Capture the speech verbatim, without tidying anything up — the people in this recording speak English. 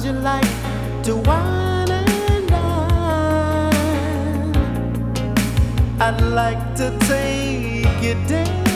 you like to wine and dine? I'd like to take you down